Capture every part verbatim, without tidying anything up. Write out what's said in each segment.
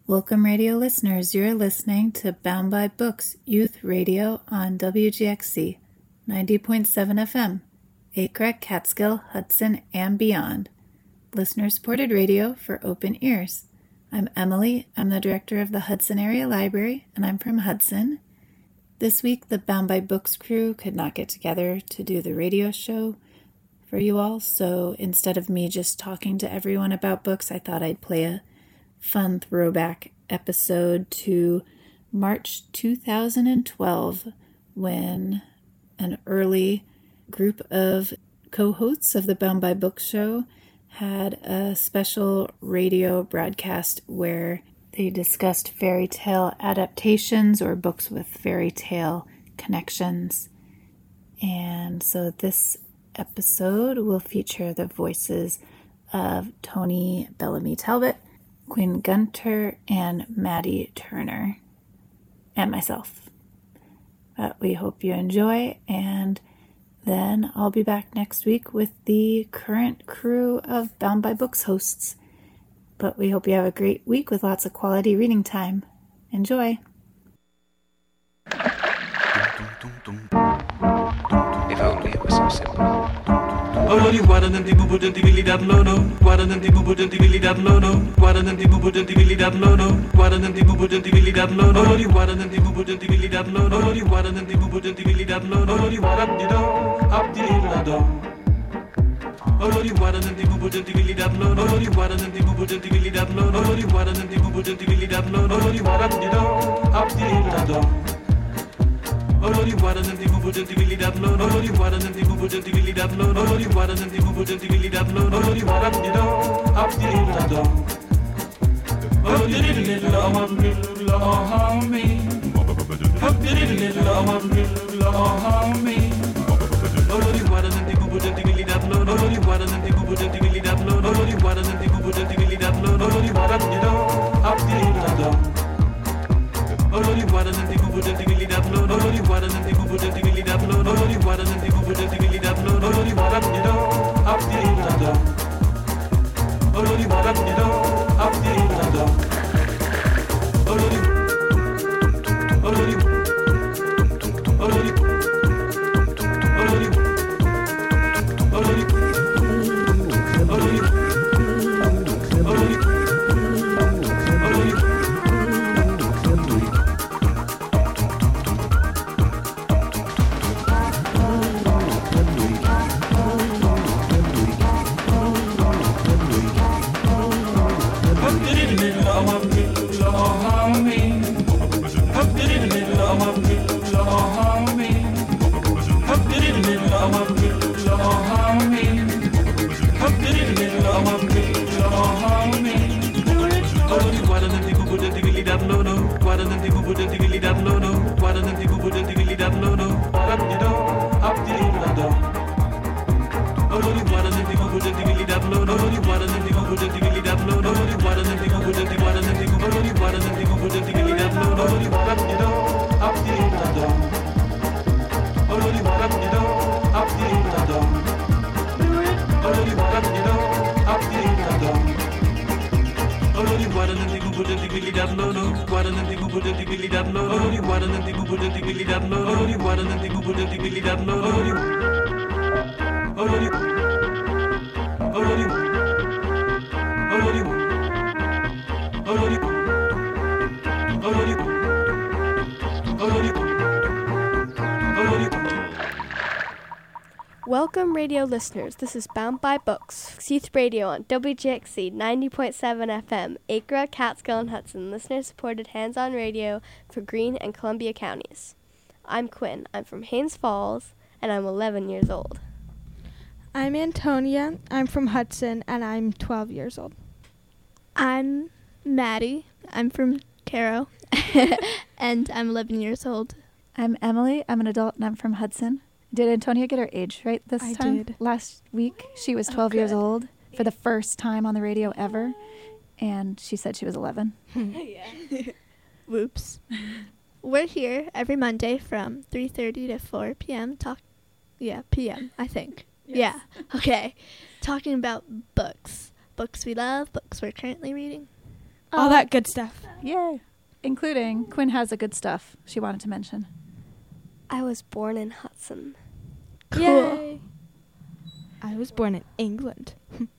Welcome, radio listeners. You're listening to Bound by Books Youth Radio on W G X C ninety point seven F M, Acre, Catskill, Hudson, and beyond. Listener-supported radio for open ears. I'm Emily. I'm the director of the Hudson Area Library, and I'm from Hudson. This week, the Bound by Books crew could not get together to do the radio show for you all, so instead of me just talking to everyone about books, I thought I'd play a fun throwback episode to March two thousand twelve, when an early group of co-hosts of the Bound by Books show had a special radio broadcast where they discussed fairy tale adaptations or books with fairy tale connections. And so this episode will feature the voices of Tony Bellamy Talbot, Quinn Gunter, and Maddie Turner, and myself. But we hope you enjoy, and then I'll be back next week with the current crew of Bound by Books hosts. But we hope you have a great week with lots of quality reading time. Enjoy! If only it was so simple. Olori warananti bubu danti billy dat lono, warananti bubu danti billy dat lono, warananti bubu danti billy dat lono, warananti bubu danti billy dat lono, olori warananti bubu danti billy dat lono, olori warananti bubu danti billy dat lono, olori warap do, up di la do. Olori warananti bubu danti billy dat lono, olori warananti bubu danti billy dat lono, olori warananti bubu danti billy dat lono, olori warap do, up di la do. Olori warananti bubu danti billy dat lono, olori warananti bubu danti billy dat lono, olori warananti bubu danti billy dat lono, olori warap do, up di la do. Olori little amam little ahami, up di little amam little ahami. Olori warananti bubu danti billy dat lono, olori warananti bubu danti billy dat lono, olori warananti bubu danti billy dat lono, olori warap do, up di la do. Olori warananti bubu danti billy dat lono, olori warananti bubu danti billy dat lono, olori warananti bubu danti billy dat lono, olori warap do, up di la do. Olori warap do, up di la do. Olori Olori Olori Olori Olori Olori Olori warananti bubu danti billy dat lono, warananti bubu danti billy dat lono, warap do, up di la do. Olori warananti bubu danti billy dat lono, olori warananti bubu danti billy dat lono, olori warananti bubu danti warananti bubu olori warananti bubu danti billy dat lono, olori warap do, up di la do. Olori warap do, up di la do. Olori warap do, up di la do. Olori warananti bubu danti billy dat lono, warananti bubu danti billy dat lono, olori warananti bubu danti billy dat lono, olori warananti bubu danti billy dat lono, olori olori olori olori olori olori olori olori. Welcome, radio listeners. This is Bound by Books, Youth Radio on W G X C ninety point seven F M, Acre, Catskill, and Hudson, listener-supported hands-on radio for Greene and Columbia counties. I'm Quinn. I'm from Haines Falls, and I'm eleven years old. I'm Antonia. I'm from Hudson, and I'm twelve years old. I'm Maddie. I'm from Caro, and I'm eleven years old. I'm Emily. I'm an adult, and I'm from Hudson. Did Antonia get her age right this I time? did. Last week, she was twelve Oh, years good. old for the first time on the radio ever, and she said she was eleven. Whoops. We're here every Monday from three thirty to four p.m. Talk, yeah, p m. I think. Yes. Yeah. Okay. Talking about books, books we love, books we're currently reading. All Uh, that good stuff. Yay. Including, Quinn has a good stuff she wanted to mention. I was born in Hudson. Cool. Yay. I was born in England.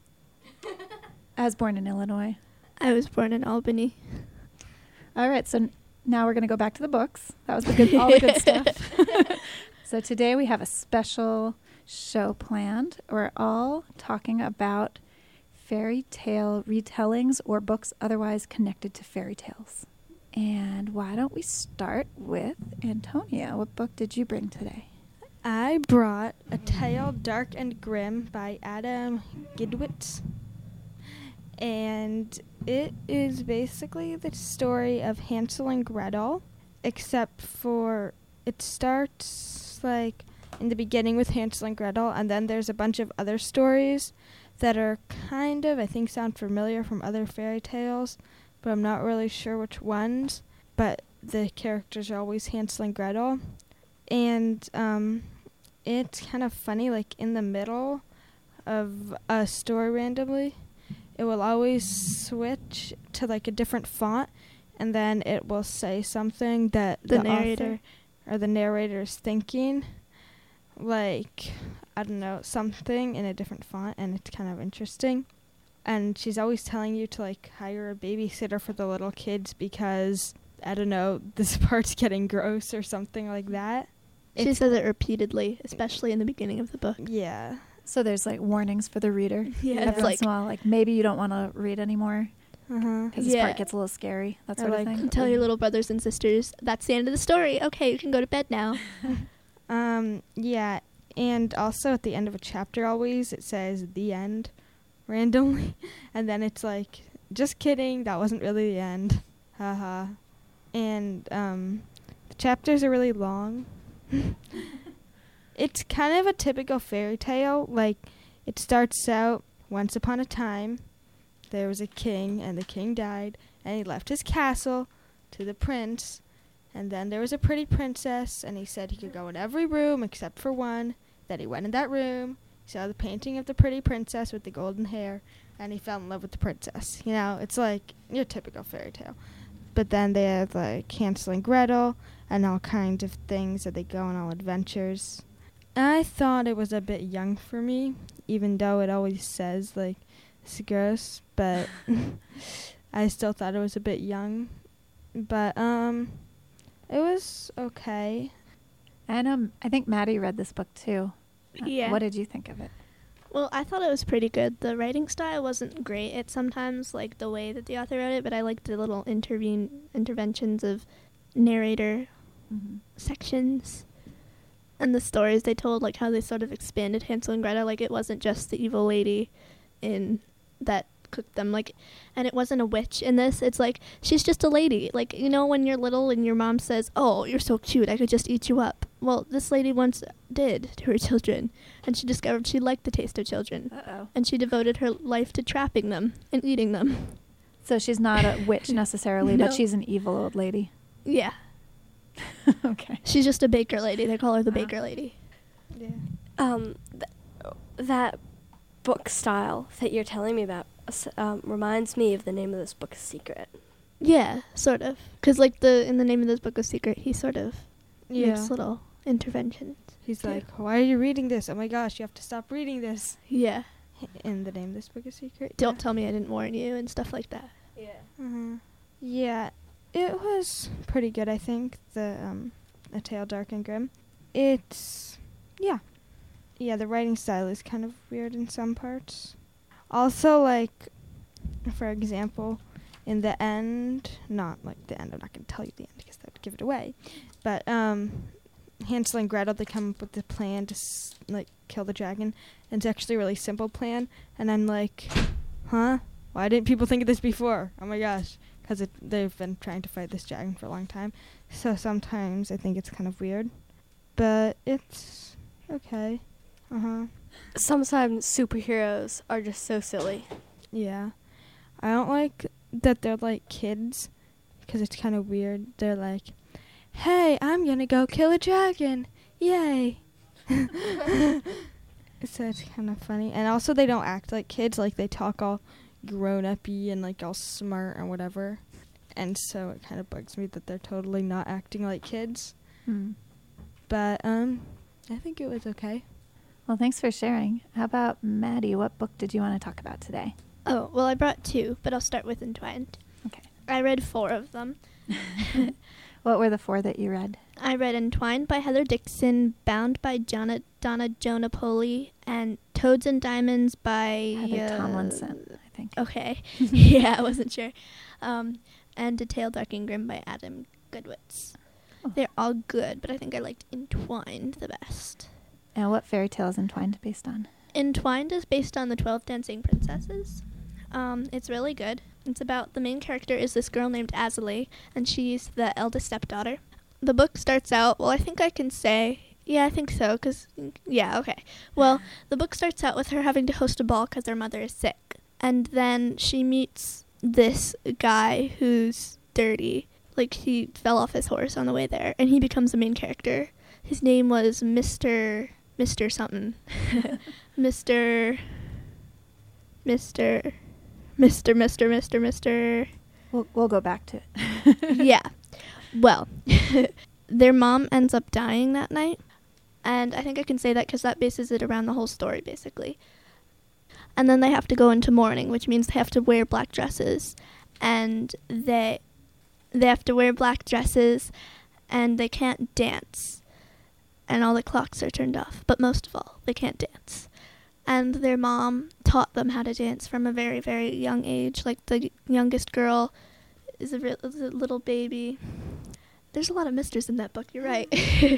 I was born in Illinois. I was born in Albany. All right, so n- now we're going to go back to the books. That was the good, all the good stuff. So today we have a special show planned. We're all talking about fairy tale retellings or books otherwise connected to fairy tales. And why don't we start with Antonia? What book did you bring today? I brought A Tale Dark and Grim by Adam Gidwitz. And it is basically the story of Hansel and Gretel, except for it starts like in the beginning with Hansel and Gretel, and then there's a bunch of other stories that are kind of, I think, sound familiar from other fairy tales, but I'm not really sure which ones. But the characters are always Hansel and Gretel. And um, it's kind of funny, like in the middle of a story randomly, it will always switch to like a different font, and then it will say something that The the, narrator. author or the narrator is thinking, like, I don't know, something in a different font, and it's kind of interesting. And she's always telling you to like hire a babysitter for the little kids because, I don't know, this part's getting gross or something like that. She It's- says it repeatedly, especially in the beginning of the book. Yeah. So there's like warnings for the reader. Yeah, Every it's once like, in a while, like maybe you don't want to read anymore Uh-huh. because this Yeah. part gets a little scary, that Or sort like- of thing. tell your little brothers and sisters, that's the end of the story. Okay, you can go to bed now. Um, yeah, and also at the end of a chapter always it says the end randomly, and then it's like, just kidding, that wasn't really the end. Haha. And um the chapters are really long. It's kind of a typical fairy tale. Like, it starts out, once upon a time there was a king, and the king died, and he left his castle to the prince. And then there was a pretty princess, and he said he could go in every room except for one. Then he went in that room, he saw the painting of the pretty princess with the golden hair, and he fell in love with the princess. You know, it's like your typical fairy tale. But then they have like Hansel and Gretel and all kinds of things that they go on all adventures. I thought it was a bit young for me, even though it always says like it's gross, but I still thought it was a bit young. But um it was okay. And um, I think Maddie read this book too. Uh, Yeah. What did you think of it? Well, I thought it was pretty good. The writing style wasn't great. It sometimes, like, the way that the author wrote it, but I liked the little intervene interventions of narrator Mm-hmm. sections and the stories they told, like how they sort of expanded Hansel and Gretel. Like, it wasn't just the evil lady in that cooked them, like, and it wasn't a witch in this. It's like, she's just a lady. Like, you know, when you're little and your mom says, oh, you're so cute, I could just eat you up. Well, this lady once did to her children, and she discovered she liked the taste of children, Uh-oh. and she devoted her life to trapping them and eating them. So she's not a witch necessarily, No. but she's an evil old lady. Yeah, Okay. she's just a baker lady. They call her the Wow. baker lady. Yeah. Um, th- that book style that you're telling me about s- um, reminds me of the name of this book, Secret. Yeah, sort of. Because, like, the in the name of this book of Secret, he sort of Yeah. makes little interventions. He's too. like, why are you reading this? Oh my gosh, you have to stop reading this. Yeah. In the name of this book is secret. Don't tell me I didn't warn you and stuff like that. Yeah. Mm-hmm. Yeah, it was pretty good, I think. The um, A Tale Dark and Grim. It's, yeah. Yeah, the writing style is kind of weird in some parts. Also, like, for example, in the end, not like the end, I'm not going to tell you the end because that would give it away. But um, Hansel and Gretel, they come up with the plan to s- like kill the dragon. And it's actually a really simple plan. And I'm like, huh? Why didn't people think of this before? Oh my gosh. Because they've been trying to fight this dragon for a long time. So sometimes I think it's kind of weird. But it's okay. Uh-huh. Sometimes superheroes are just so silly. Yeah. I don't like that they're like kids. Because it's kind of weird. They're like, hey, I'm going to go kill a dragon. Yay. So it's kind of funny. And also they don't act like kids. Like they talk all grown-up-y and like all smart or whatever. and so it kind of bugs me that they're totally not acting like kids. Hmm. But um, I think it was okay. Well, thanks for sharing. How about Maddie? What book did you want to talk about today? Oh, well, I brought two, but I'll start with Entwined. Okay. I read four of them. What were the four that you read? I read Entwined by Heather Dixon, Bound by Jonna, Donna Jo Napoli, and Toads and Diamonds by... Heather uh, Tomlinson, I think. Okay. Yeah, I wasn't sure. Um, and Detailed Dark and Grim by Adam Goodwitz. Oh. They're all good, but I think I liked Entwined the best. And what fairy tale is Entwined based on? Entwined is based on the twelve Dancing Princesses. Um, it's really good. It's about, the main character is this girl named Azalee, and she's the eldest stepdaughter. The book starts out, well, I think I can say, yeah, I think so, because, yeah, okay. Well, the book starts out with her having to host a ball because her mother is sick. And then she meets this guy who's dirty. Like, he fell off his horse on the way there, and he becomes the main character. His name was Mister Mister something. Mister Mister Mister Mister Mister Mister We'll, we'll go back to it. Yeah. Well, their mom ends up dying that night. And I think I can say that because that bases it around the whole story, basically. And then they have to go into mourning, which means they have to wear black dresses. And they they have to wear black dresses, and they can't dance. And all the clocks are turned off. But most of all, they can't dance. And their mom taught them how to dance from a very, very young age. Like, the youngest girl is a, re- is a little baby. There's a lot of misters in that book, you're right.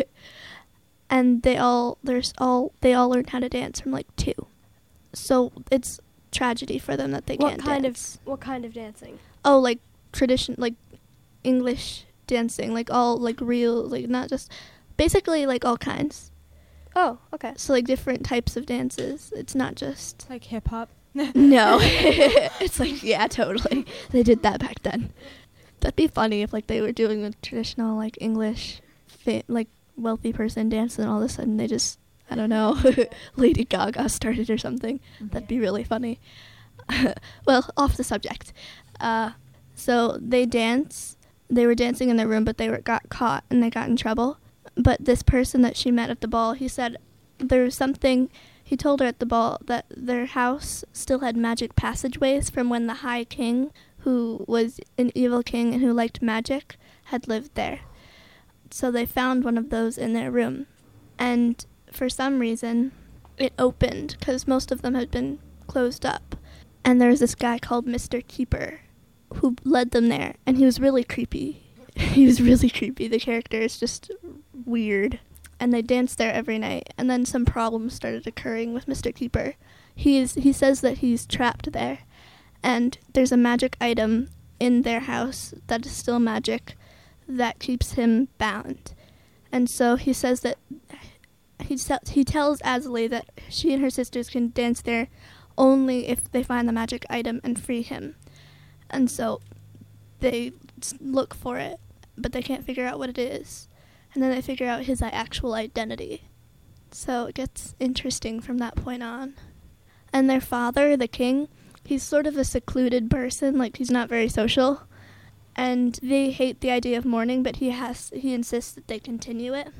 And they all, there's all, they all learn how to dance from, like, two. So it's tragedy for them that they What can't kind dance. of what kind of dancing? Oh, like, tradition, like, English dancing. Like, all, like, real, like, not just, basically, like, all kinds. Oh, okay. So, like, different types of dances. It's not just... Like hip-hop. No. It's like, yeah, totally. They did that back then. That'd be funny if, like, they were doing the traditional, like, English, fa- like, wealthy person dance, and all of a sudden they just, I don't know, Lady Gaga started or something. Mm-hmm. That'd be really funny. Well, off the subject. Uh, so they dance. They were dancing in their room, but they were got caught, and they got in trouble. But this person that she met at the ball, he said there was something, he told her at the ball that their house still had magic passageways from when the High King, who was an evil king and who liked magic, had lived there. So they found one of those in their room. And for some reason, it opened, because most of them had been closed up. And there was this guy called Mister Keeper who led them there, and he was really creepy. He was really creepy. The character is just weird. And they danced there every night. And then some problems started occurring with Mister Keeper. He is, he says that he's trapped there. And there's a magic item in their house that is still magic that keeps him bound. And so he says that he, he tells Azalee that she and her sisters can dance there only if they find the magic item and free him. And so they look for it, but they can't figure out what it is. And then they figure out his actual identity. So it gets interesting from that point on. And their father, the king, he's sort of a secluded person, like he's not very social. And they hate the idea of mourning, but he has he insists that they continue it.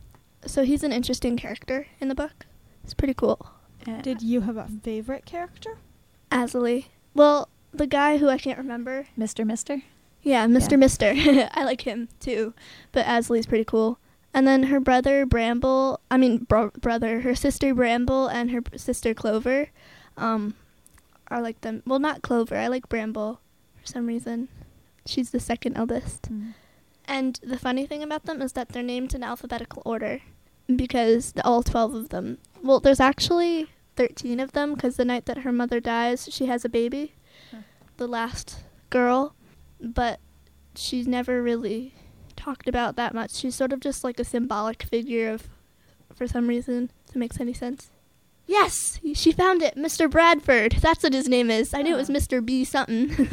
So he's an interesting character in the book. It's pretty cool. Yeah. Did you have a favorite character? Azalee. Well, the guy who I can't remember. Mister Mister? Yeah, Mister Yeah. Mister. I like him, too. But Azalee's pretty cool. And then her brother, Bramble, I mean, bro- brother, her sister, Bramble, and her b- sister, Clover, um, are like them. Well, not Clover. I like Bramble for some reason. She's the second eldest. Mm. And the funny thing about them is that they're named in alphabetical order because the, all twelve of them. Well, there's actually thirteen of them because the night that her mother dies, she has a baby, Huh. the last girl, but she's never really talked about that much. She's sort of just like a symbolic figure of, for some reason, if it makes any sense. Yes, she found it, Mister Bradford. That's what his name is. I knew it was Oh. Mister B something.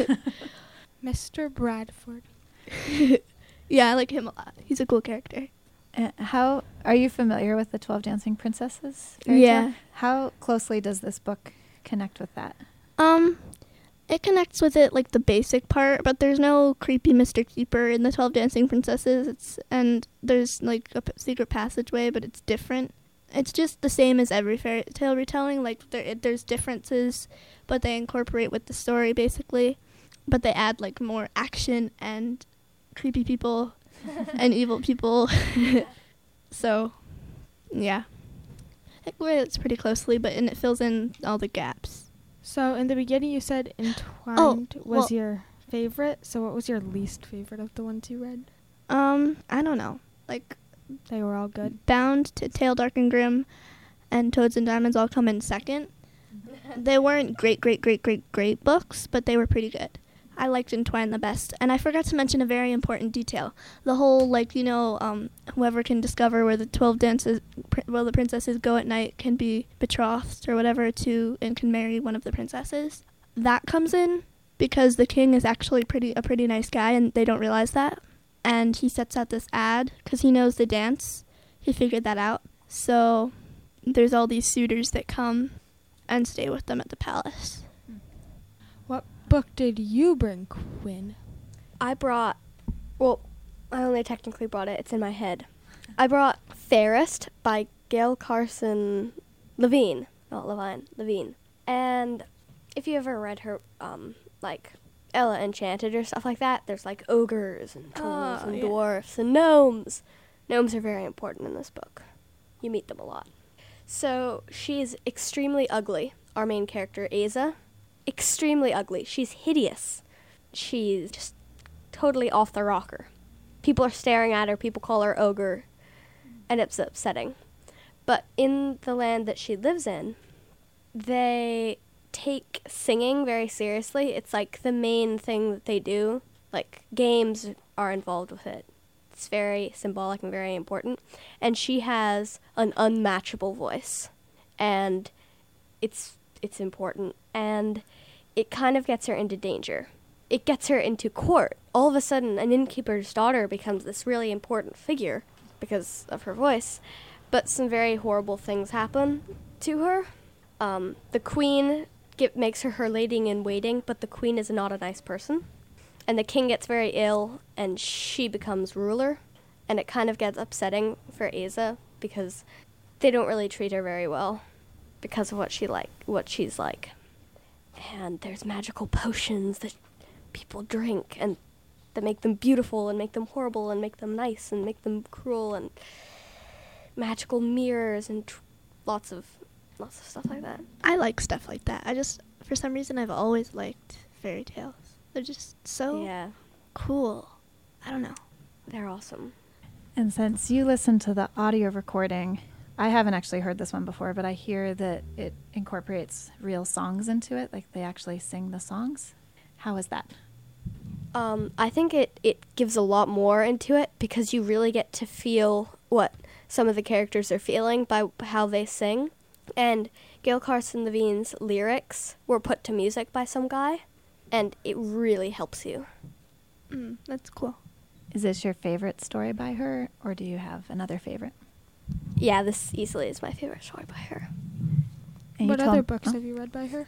Mister Bradford. Yeah, I like him a lot. He's a cool character. Uh, how are you familiar with the twelve Dancing Princesses? fairy Yeah. tale? How closely does this book connect with that? Um, It connects with it, like, the basic part, but there's no creepy Mister Keeper in the twelve Dancing Princesses. It's and there's, like, a p- secret passageway, but it's different. It's just the same as every fairy tale retelling. Like, there, it, there's differences, but they incorporate with the story, basically. But they add, like, more action and creepy people and evil people. So, yeah. It relates pretty closely, but and it fills in all the gaps. So in the beginning you said Entwined Oh, well- was your favorite. So what was your least favorite of the ones you read? Um, I don't know. Like, They were all good. Bound, to Tale Dark and Grim, and Toads and Diamonds all come in second. They weren't great, great, great, great, great books, but they were pretty good. I liked Entwine the best. And I forgot to mention a very important detail. The whole, like, you know, um, whoever can discover where the twelve dances, pr- well, the princesses go at night can be betrothed or whatever to, and can marry one of the princesses. That comes in because the king is actually pretty a pretty nice guy, and they don't realize that. And he sets out this ad because he knows the dance. He figured that out. So there's all these suitors that come and stay with them at the palace. What book did you bring, Quinn? I brought, well, I only technically brought it. It's in my head. I brought Fairest by Gail Carson Levine. Not Levine, Levine. And if you ever read her, um, like, Ella Enchanted or stuff like that, there's, like, ogres and trolls Oh, and yeah. dwarfs and gnomes. Gnomes are very important in this book. You meet them a lot. So she's extremely ugly, our main character, Aza. Extremely ugly. She's hideous. She's just totally off the rocker. People are staring at her. People call her ogre, and it's upsetting. But in the land that she lives in, they take singing very seriously. It's like the main thing that they do. Like, games are involved with it. It's very symbolic and very important. And she has an unmatchable voice. And it's it's important. And it kind of gets her into danger. It gets her into court. All of a sudden, an innkeeper's daughter becomes this really important figure because of her voice. But some very horrible things happen to her. Um, the queen get, makes her her lady-in-waiting, but the queen is not a nice person. And the king gets very ill, and she becomes ruler. And it kind of gets upsetting for Aza because they don't really treat her very well because of what she like, what she's like. And there's magical potions that people drink and that make them beautiful and make them horrible and make them nice and make them cruel, and magical mirrors and tr- lots of lots of stuff like that. I like stuff like that. I just, for some reason, I've always liked fairy tales. They're just so Yeah, cool. I don't know. they're awesome. And since you listened to the audio recording, I haven't actually heard this one before, but I hear that it incorporates real songs into it, like they actually sing the songs. How is that? Um, I think it, it gives a lot more into it because you really get to feel what some of the characters are feeling by how they sing. And Gail Carson Levine's lyrics were put to music by some guy, and it really helps you. Mm, that's cool. Is this your favorite story by her, or do you have another favorite? Yeah, this easily is my favorite story by her. And you What told- other books oh. have you read by her?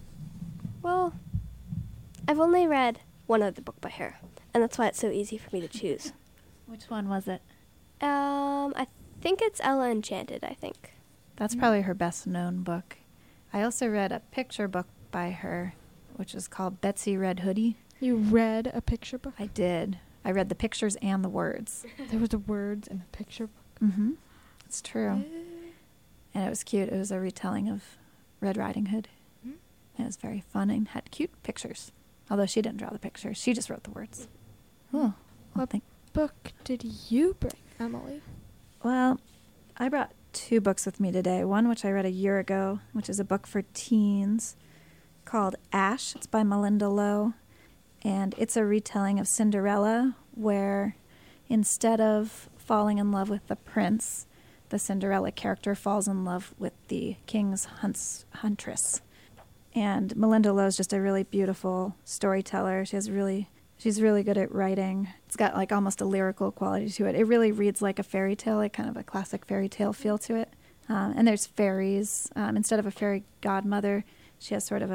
Well, I've only read one other book by her, and that's why it's so easy for me to choose. Which one was it? Um, I think it's Ella Enchanted, I think. That's probably her best known book. I also read a picture book by her, which is called Betsy Red Hoodie. You read a picture book? I did. I read the pictures and the words. There was the words in the picture book. Mm-hmm. It's true. And it was cute. It was a retelling of Red Riding Hood. Hmm? And it was very fun and had cute pictures. Although she didn't draw the pictures. She just wrote the words. Oh, well, What thank- book did you bring, Emily? well, I brought two books with me today. One which I read a year ago, which is a book for teens called Ash. It's by Melinda Lowe. And it's a retelling of Cinderella, where instead of falling in love with the prince, the Cinderella character falls in love with the king's hunts, huntress. And Melinda Lowe is just a really beautiful storyteller. She has really, she's really good at writing. It's got like almost a lyrical quality to it. It really reads like a fairy tale, like kind of a classic fairy tale feel to it. Um, and there's fairies. Um, instead of a fairy godmother, she has sort of a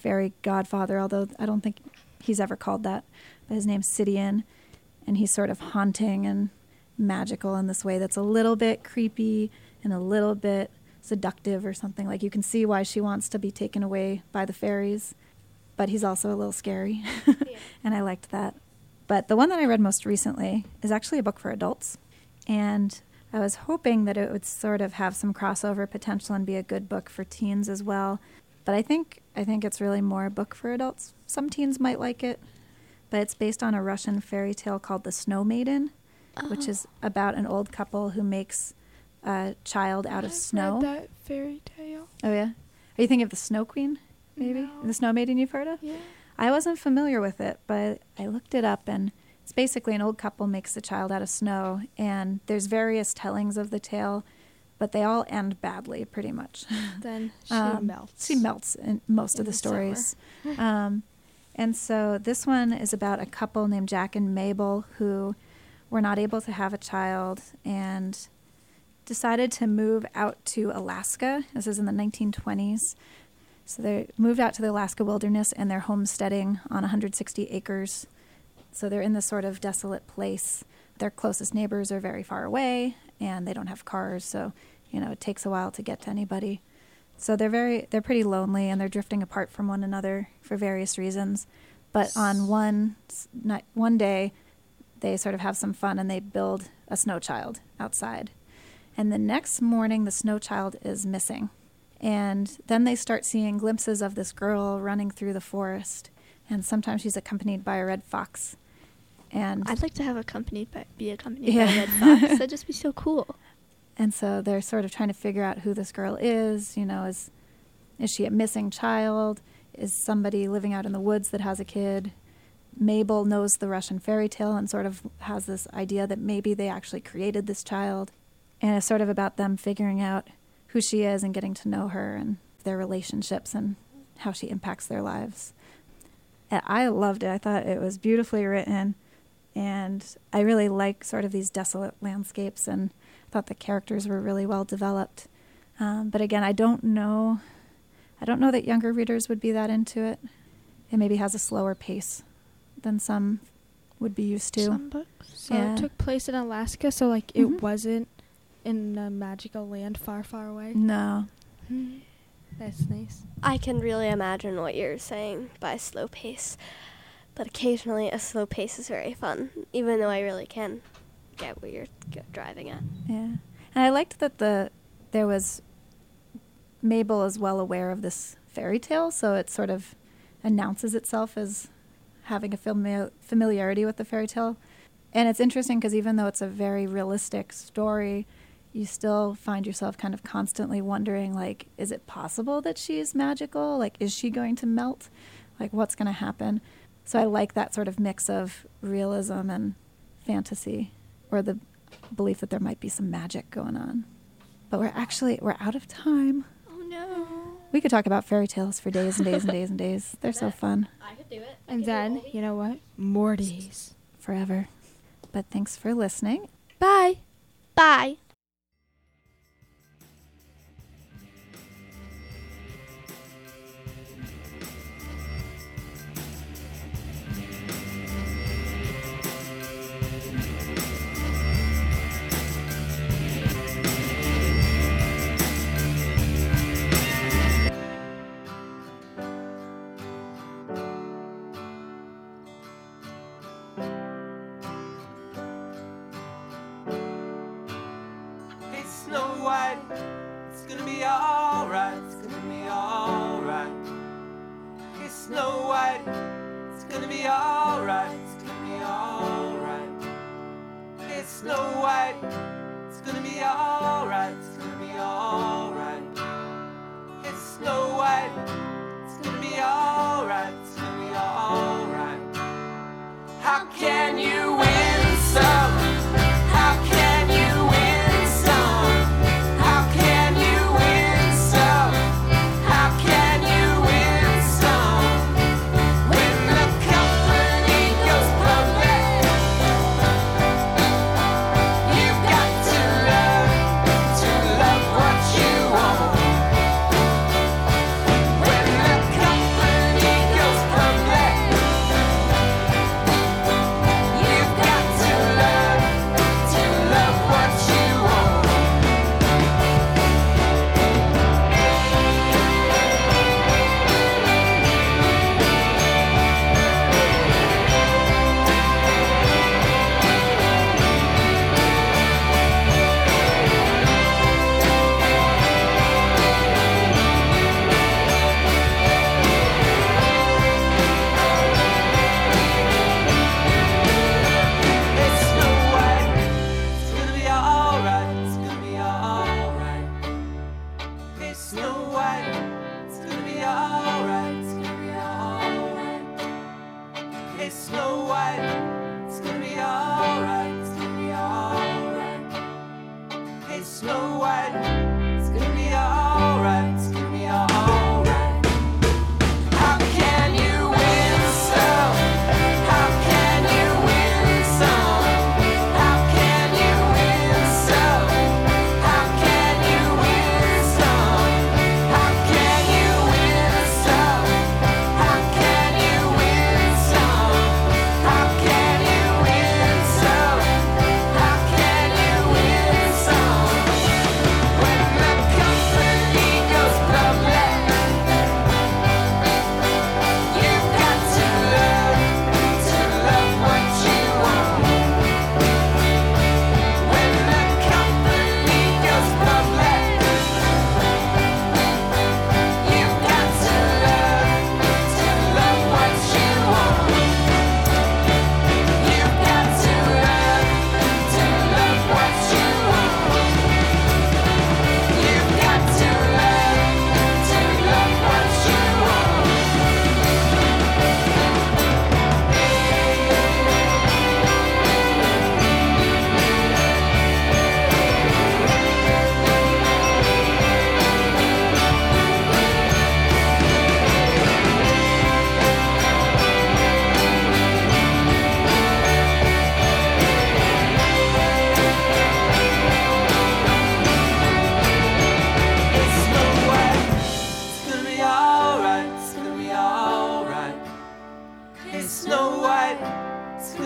fairy godfather, although I don't think he's ever called that. But his name's Sidian, and he's sort of haunting and magical in this way that's a little bit creepy and a little bit seductive or something. Like, you can see why she wants to be taken away by the fairies, but he's also a little scary. Yeah. And I liked that. But the one that I read most recently is actually a book for adults, and I was hoping that it would sort of have some crossover potential and be a good book for teens as well. But I think I think it's really more a book for adults. Some teens might like it, but it's based on a Russian fairy tale called The Snow Maiden, oh. which is about an old couple who makes a child out of I've snow. Read that fairy tale. Oh, yeah? Are you thinking of The Snow Queen, maybe? No. The Snow Maiden you've heard of? Yeah. I wasn't familiar with it, but I looked it up, and it's basically an old couple makes a child out of snow, and there's various tellings of the tale, but they all end badly, pretty much. Then she um, melts. She melts in most in of the, the stories. um, and so this one is about a couple named Jack and Mabel who were not able to have a child and decided to move out to Alaska. This is in the nineteen twenties. So they moved out to the Alaska wilderness, and they're homesteading on one hundred sixty acres. So they're in this sort of desolate place. Their closest neighbors are very far away, and they don't have cars, so, you know, it takes a while to get to anybody. So they're very, they're pretty lonely, and they're drifting apart from one another for various reasons. But on one night, one day, they sort of have some fun, and they build a snow child outside. And the next morning, the snow child is missing. And then they start seeing glimpses of this girl running through the forest, and sometimes she's accompanied by a red fox. And I'd like to have accompanied by, be accompanied yeah. by a red fox. That'd just be so cool. And so they're sort of trying to figure out who this girl is. You know, is is she a missing child? Is somebody living out in the woods that has a kid? Mabel knows the Russian fairy tale and sort of has this idea that maybe they actually created this child. And it's sort of about them figuring out who she is and getting to know her and their relationships and how she impacts their lives. And I loved it. I thought it was beautifully written, and I really like sort of these desolate landscapes, and I thought the characters were really well developed. Um, but again, I don't know, I don't know that younger readers would be that into it. It maybe has a slower pace than some would be used to. Some books. So Yeah. it took place in Alaska, so like Mhm. it wasn't in a magical land far, far away. No. Hmm. That's nice. I can really imagine what you're saying by slow pace, but occasionally a slow pace is very fun, even though I really can get what you're g- driving at. Yeah. And I liked that the there was Mabel is well aware of this fairy tale, so it sort of announces itself as having a fami- familiarity with the fairy tale. And it's interesting because even though it's a very realistic story, you still find yourself kind of constantly wondering, like, is it possible that she's magical? Like, is she going to melt? Like, what's going to happen? So I like that sort of mix of realism and fantasy, or the belief that there might be some magic going on. But we're actually, we're out of time. Oh, no. We could talk about fairy tales for days and days and days and days. They're so fun. I could do it. And then, you know what? More days. Forever. But thanks for listening. Bye. Bye. Hey, Snow White, it's gonna be alright, it's gonna be alright. Hey, Snow White, it's gonna be alright, it's gonna be alright. Hey, Snow White, it's gonna be alright, it's gonna be alright. Hey, Snow White, it's gonna be alright, it's gonna be alright. How can you win some? How can you win some? How can you win some? How can you win some? When the company goes public, you've got to learn to love what you own. When the company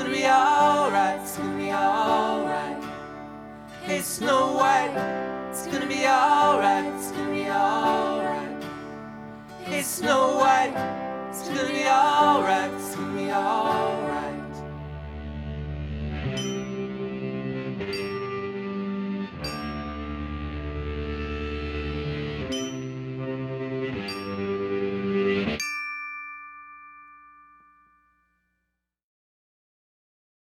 gonna be alright, it's gonna be alright. Hey Snow White, it's gonna be alright, it's gonna be alright. Hey Snow White, it's gonna be alright, it's gonna be alright.